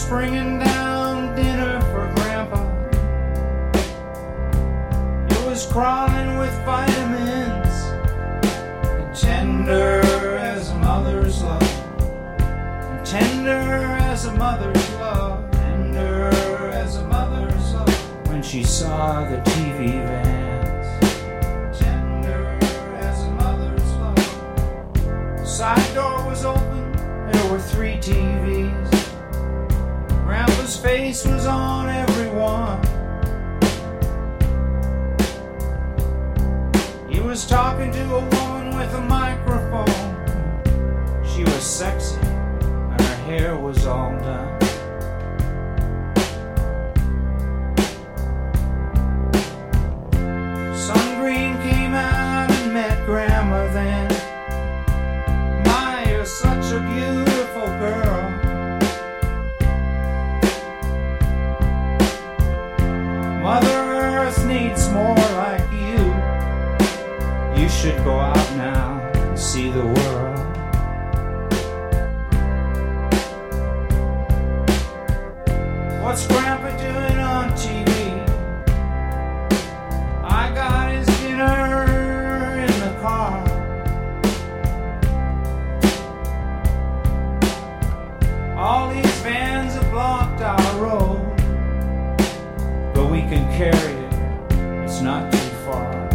bringing down dinner for Grandpa. It was crawling with vitamins, and tender as a mother's love, and tender as a mother's love, tender as a mother's love. When she saw the TV vans, tender as a mother's love. The side door was open, there were 3 TVs. Grandpa's face was on every one. He was talking to a woman with a microphone. She was sexy and her hair was all done. Sun Green came out and met Grandma then. My, you're such a beautiful girl. Mother Earth needs more like you. You should go out now and see the world. What's Grandpa doing on TV? I got his dinner in the car. All these vans have blocked our road, but we can carry it, it's not too far.